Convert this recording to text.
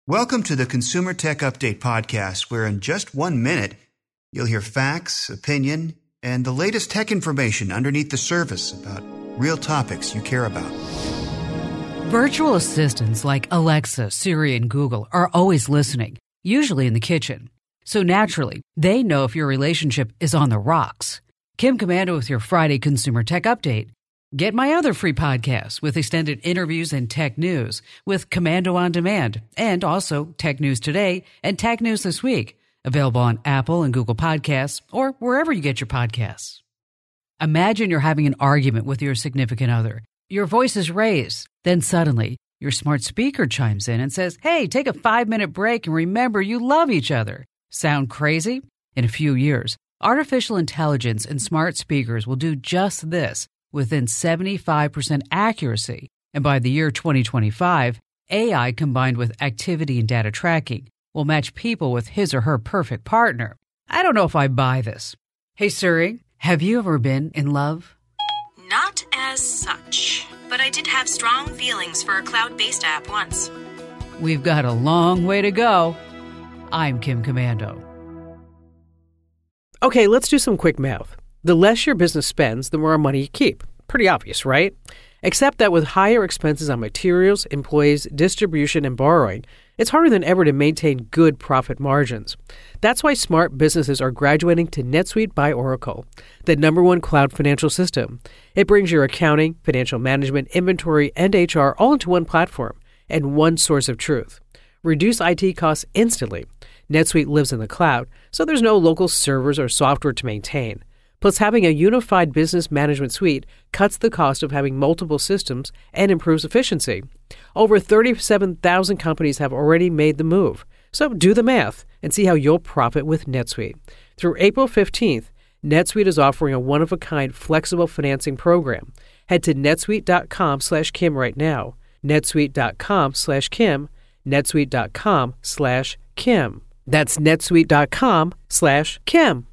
Welcome to the Consumer Tech Update podcast, where in just 1 minute, you'll hear facts, opinion, and the latest tech information underneath the surface about real topics you care about. Virtual assistants like Alexa, Siri, and Google are always listening, usually in the kitchen. So naturally, they know if your relationship is on the rocks. Kim Komando with your Friday Consumer Tech Update. Get my other free podcasts with extended interviews and tech news with Komando on Demand, and also Tech News Today and Tech News This Week, available on Apple and Google Podcasts or wherever you get your podcasts. Imagine you're having an argument with your significant other. Your voice is raised. Then suddenly, your smart speaker chimes in and says, "Hey, take a 5-minute break and remember you love each other." Sound crazy? In a few years, artificial intelligence and smart speakers will do just this within 75% accuracy. And by the year 2025, AI combined with activity and data tracking will match people with his or her perfect partner. I don't know if I buy this. Hey Siri, have you ever been in love? Not as such, but I did have strong feelings for a cloud-based app once. We've got a long way to go. I'm Kim Komando. Okay, let's do some quick math. The less your business spends, the more money you keep. Pretty obvious, right? Except that with higher expenses on materials, employees, distribution, and borrowing, it's harder than ever to maintain good profit margins. That's why smart businesses are graduating to NetSuite by Oracle, the #1 cloud financial system. It brings your accounting, financial management, inventory, and HR all into one platform and one source of truth. Reduce IT costs instantly. NetSuite lives in the cloud, so there's no local servers or software to maintain. Plus, having a unified business management suite cuts the cost of having multiple systems and improves efficiency. Over 37,000 companies have already made the move. So do the math and see how you'll profit with NetSuite. Through April 15th, NetSuite is offering a one-of-a-kind flexible financing program. Head to netsuite.com/Kim right now. netsuite.com/Kim. netsuite.com/Kim. That's netsuite.com/Kim.